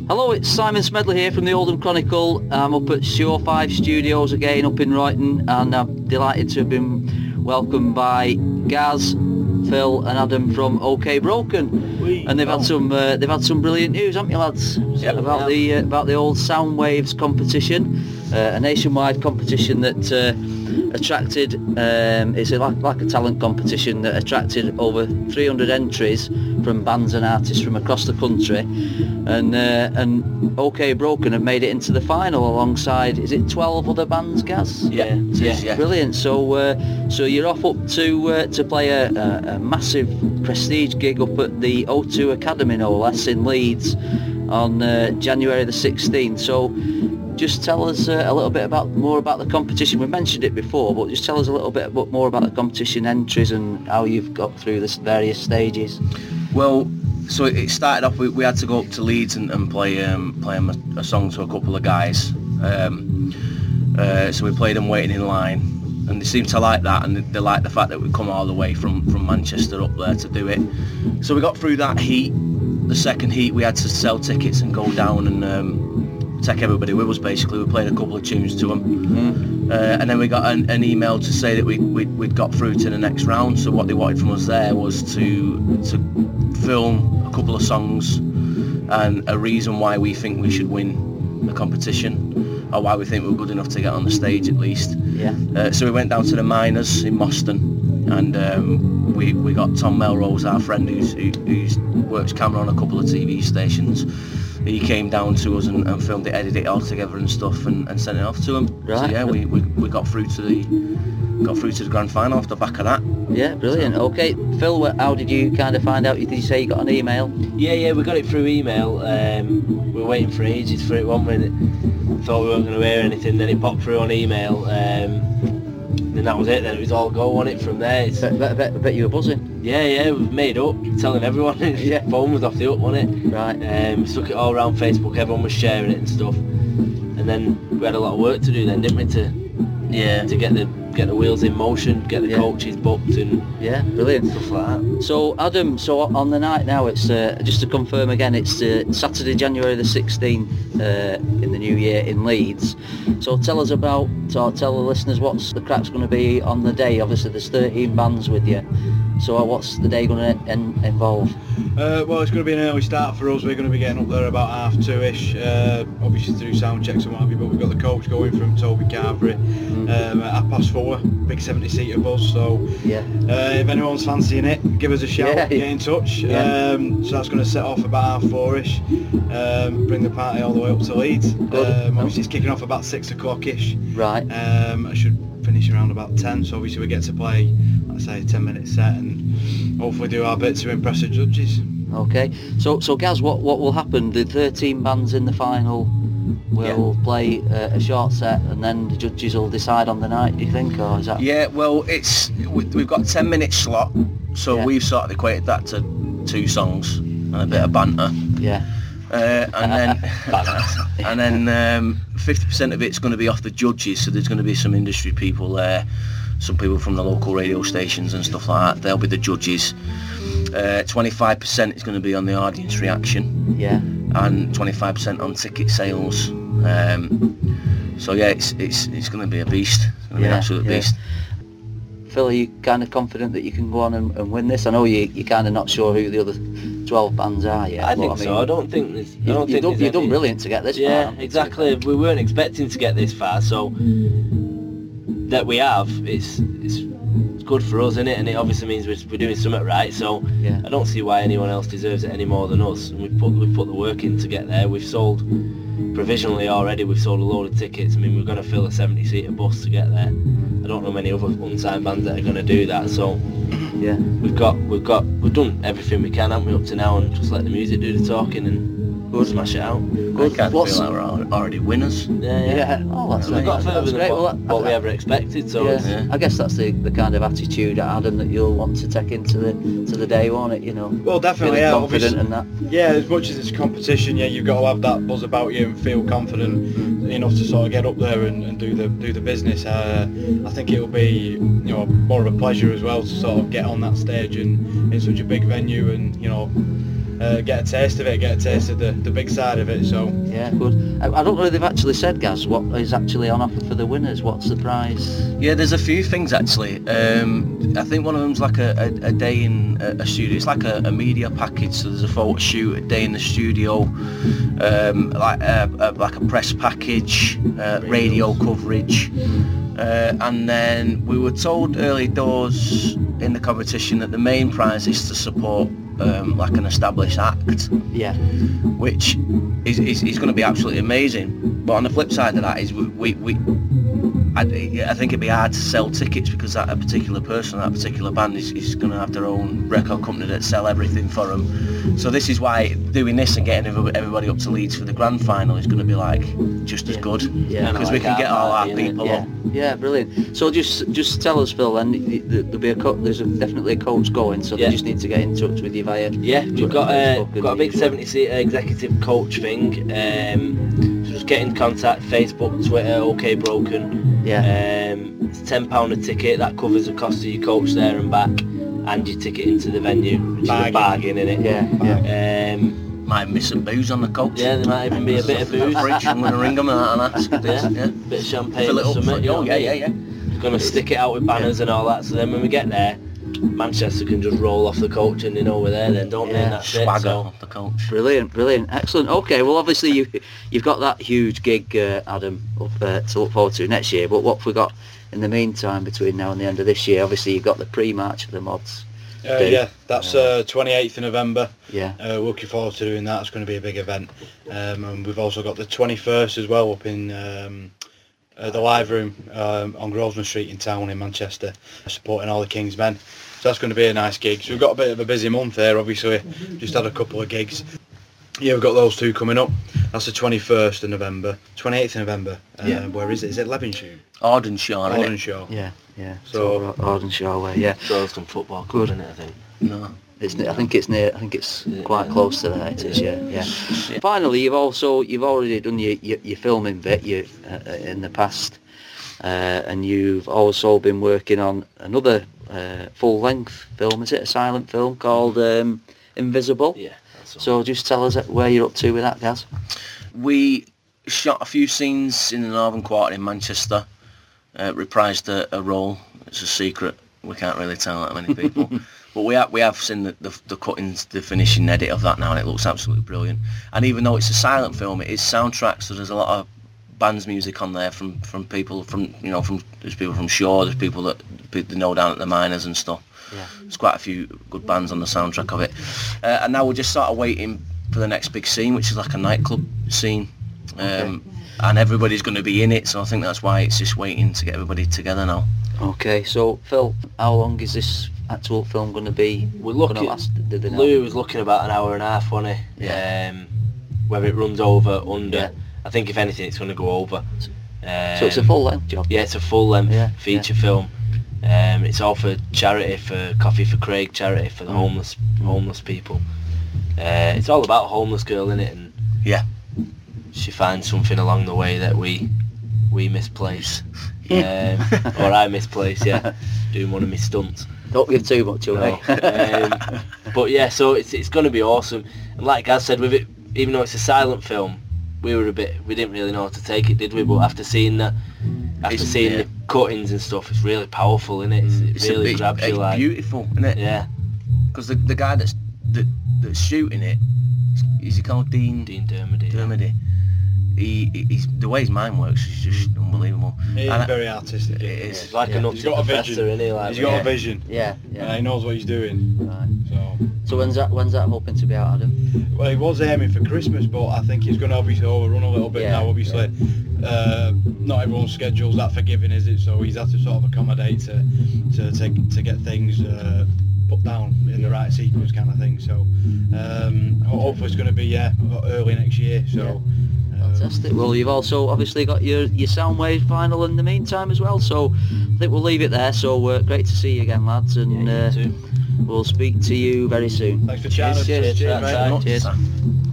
Hello, it's Simon Smedley here from the Oldham Chronicle. I'm up at Show 5 Studios again up in Royton, and I'm delighted to have been welcomed by Gaz, Phil and Adam from OK Broken. And they've had some brilliant news, haven't you, lads? Yep, about the old Soundwaves competition, a nationwide competition that attracted, it's like a talent competition that attracted over 300 entries from bands and artists from across the country, and OK Broken have made it into the final alongside, is it 12 other bands, Gaz? Yeah. Brilliant. So you're off up to play a massive prestige gig up at the O2 Academy, no less, in Leeds on January the 16th. So just tell us a little bit more about the competition. We mentioned it before, but just tell us a little bit more about the competition entries and how you've got through the various stages. Well, so it started off, we had to go up to Leeds and play a song to a couple of guys. So we played them waiting in line, and they seemed to like that, and they liked the fact that we'd come all the way from Manchester up there to do it. So we got through that heat. The second heat, we had to sell tickets and go down and take everybody with us. Basically, we played a couple of tunes to them, and then we got an email to say that we'd got through to the next round. So what they wanted from us there was to film a couple of songs and a reason why we think we should win the competition, or why we think we're good enough to get on the stage at least. So we went down to the Miners in Moston, and we got Tom Melrose, our friend who's works camera on a couple of TV stations. He came down to us and filmed it, edited it all together and stuff, and sent it off to him. Right. So yeah, we got through to the grand final off the back of that. Yeah, brilliant. Okay, Phil, how did you kind of find out? Did you say you got an email? Yeah, we got it through email. We were waiting for ages for it, one minute. Thought we weren't going to hear anything, then it popped through on email. And that was it, then it was all go on it from there. I bet you were buzzing. Yeah, we've made up, telling everyone. Yeah. Phone was off the hook, wasn't it? Right. We stuck it all around Facebook, everyone was sharing it and stuff. And then we had a lot of work to do then, didn't we, to get the wheels in motion, get the coaches booked and brilliant stuff like that. So Adam, on the night now, it's just to confirm again, it's Saturday, January the 16th in the new year in Leeds. So tell the listeners what's the crack's going to be on the day. Obviously there's 13 bands with you, so what's the day going to involve? Well, it's going to be an early start for us. We're going to be getting up there about 2:30ish, obviously to do sound checks and what have you, but we've got the coach going from Toby Carvery at 4:30, big 70-seater bus, so if anyone's fancying it, give us a shout, get in touch. So that's going to set off about 4:30ish, bring the party all the way up to Leeds. Obviously it's kicking off about 6 o'clock-ish. Right. I should finish around about 10, so obviously we get to play, let's say, a 10-minute set and hopefully do our bit to impress the judges. Okay, so Gaz, what will happen? The 13 bands in the final will play a short set, and then the judges will decide on the night, do you think, or is that? Yeah, well, we've got 10-minute slot, so we've sort of equated that to 2 songs and a bit of banter. Yeah. And then 50% of it's going to be off the judges, so there's going to be some industry people there, some people from the local radio stations and stuff like that. They'll be the judges. 25% is going to be on the audience reaction, and 25% on ticket sales. So yeah, it's going to be a beast. It's going to be an absolute beast. Phil, are you kind of confident that you can go on and win this? I know you're kind of not sure who the other 12 bands are yet. I think so. I don't think there's... You've done brilliant to get this far. Yeah, exactly. We weren't expecting to get this far, so that we have, it's good for us, isn't it? And it obviously means we're doing something right, so I don't see why anyone else deserves it any more than us. And we've put the work in to get there. We've sold provisionally already, we've sold a load of tickets. I mean, we're going to fill a 70-seater bus to get there. I don't know many other unsigned bands that are going to do that, so we've done everything we can, haven't we, up to now, and just let the music do the talking and smash it out. I kind of feel like we're already winners. Yeah. Oh, that's we've got further than what we ever expected. So I guess that's the kind of attitude, Adam, that you'll want to take into the day, won't it? You know. Well, definitely. Feeling confident and that. Yeah, as much as it's competition, you've got to have that buzz about you and feel confident enough to sort of get up there and do the business. I think it'll be more of a pleasure as well to sort of get on that stage and in such a big venue and get a taste of it, get a taste of the big side of it. So yeah, good. I don't know if they've actually said, Gaz, what is actually on offer for the winners. What's the prize? Yeah, there's a few things actually. I think one of them's like a day in a studio. It's like a media package. So there's a photo shoot, a day in the studio, like a press package, radio coverage. And then we were told early doors in the competition that the main prize is to support like an established act, which is going to be absolutely amazing. But on the flip side of that is I think it'd be hard to sell tickets because that a particular person, that particular band is going to have their own record company that sell everything for them. So this is why doing this and getting everybody up to Leeds for the grand final is going to be like just as good, because we can get all our people up. Yeah, brilliant. So just tell us, Phil, and there'll be there's definitely a coach going, so they just need to get in touch with you via. Yeah, we've got a big 70-seater executive coach thing. So just get in contact, Facebook, Twitter, OK Broken. It's £10 a ticket. That covers the cost of your coach there and back, and your ticket into the venue, which is a bargain, innit? Might miss some booze on the coach. Yeah, there might even be a bit of booze. I'm going to ring them and ask. Bit of champagne or something. We're going to stick it out with banners and all that, so then when we get there, Manchester can just roll off the coach and they know we're there then, don't they? And that's swagger it, off the coach. Brilliant, excellent. Okay, well obviously you've got that huge gig, Adam, up to look forward to next year, but what have we got in the meantime between now and the end of this year? Obviously you've got the pre-march of the mods. That's 28th of November. Looking forward to doing that. It's going to be a big event. And we've also got the 21st as well up in the Live Room on Grosvenor Street in town in Manchester, supporting all the King's Men. So that's going to be a nice gig. So we've got a bit of a busy month there, obviously. Just had a couple of gigs. Yeah, we've got those two coming up. That's the 21st of November. 28th of November. Where is it? Is it Levenshulme? Ardenshire. Yeah. So Ardenshire way, Charleston Football Club, isn't it, I think? No. I think it's quite close to that. It is, yeah. Finally, you've already done your filming bit in the past, and you've also been working on another full-length film. Is it a silent film called Invisible? Yeah. So just tell us where you're up to with that, Gaz. We shot a few scenes in the Northern Quarter in Manchester. Reprised a role. It's a secret. We can't really tell that many people. But we have seen the cuttings, the finishing edit of that now, and it looks absolutely brilliant. And even though it's a silent film, it is soundtrack, so there's a lot of band's music on there from people there's people from Shaw, there's people that they know down at the Miners and stuff. There's quite a few good bands on the soundtrack of it. And now we're just sort of waiting for the next big scene, which is like a nightclub scene. And everybody's going to be in it, so I think that's why it's just waiting to get everybody together now. Okay, so Phil, how long is this actual film going to be? Lou was looking about an hour and a half, wasn't he? Whether it runs over, under. I think if anything it's going to go over. So it's a full-length job? Yeah, it's a full-length feature film. It's all for charity, for Coffee for Craig charity, for the homeless people. It's all about a homeless girl, innit? And she finds something along the way that we misplace. Or I misplace, doing one of my stunts. Don't give too much away. But yeah, so it's going to be awesome. And like Gaz said, with it, even though it's a silent film, we didn't really know how to take it, did we? But after seeing the cuttings and stuff, it's really powerful, isn't it? It really grabs you. It's beautiful, isn't it? Yeah. Because the guy that's shooting it, is he called Dean Dermody? Dermody. He's the way his mind works is just unbelievable. He's very artistic. It's like a nutty professor, isn't he? He's got a vision. Yeah. He knows what he's doing. Right. So when's that hoping to be out, Adam? Well, he was aiming for Christmas, but I think he's going to obviously overrun a little bit now. Obviously, not everyone's schedule's that forgiving, is it? So he's had to sort of accommodate to get things put down in the right sequence, kind of thing. So hopefully it's going to be early next year. So. Fantastic. Well, you've also obviously got your Soundwave final in the meantime as well, so I think we'll leave it there. So great to see you again, lads, and we'll speak to you very soon. Thanks for chatting. Cheers. Cheers.